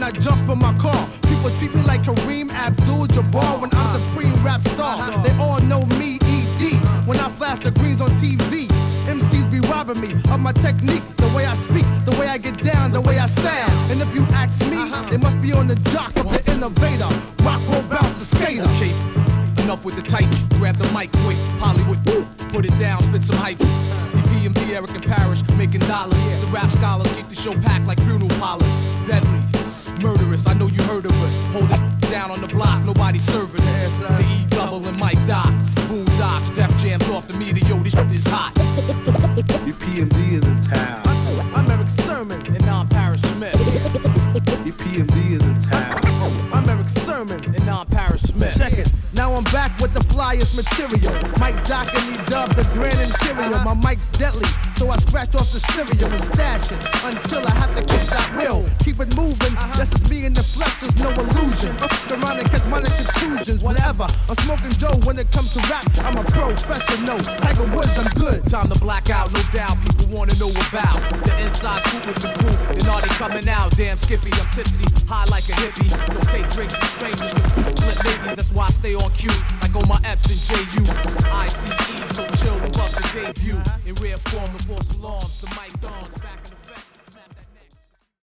I jump in my car. People treat me like Kareem Abdul-Jabbar when I'm supreme rap star. They all know me, E.D. When I flash the greens on TV. MCs be robbing me of my technique, the way I speak, the way I get down, the way I sound. And if you ask me, they must be on the jock of the innovator. Rock, roll, bounce, the skater. Okay, enough with the type. Grab the mic quick, Hollywood, put it down, spit some hype. EPMD, Eric and Parrish, making dollars. The rap scholars keep the show packed like funeral parlors. Deadly, murderous, I know you heard of us. Hold it down on the block, nobody serving us. The E-double and Mike Doc. Boondocks, Def Jams off the meter, yo, this shit is hot. EPMD is in town. I'm Eric Sermon, And now I'm Parrish Smith. EPMD is in town. I'm Eric Sermon. And now I'm Parrish Smith. Check it. Now I'm back with the flyest material. Mike Doc and me dubbed the Grand Imperial. My mic's deadly, so I scratch off the cereal and stash it until I have to kick that real. Keep it moving, that's just me in the flesh, there's no illusion. Around and catch minor conclusions, whatever. I'm smoking Joe when it comes to rap. I'm a professional. Tiger Woods, I'm good. Time to black out, no doubt. People wanna know about the inside scoop with the group. And are they coming out? Damn Skippy, I'm tipsy, high like a hippie. Don't take drinks from strangers, cause flip babies. That's why I stay on cue, like on my Epps and JU. ICE, so chill and bust the debut. In rare form, the false alarms, the mic.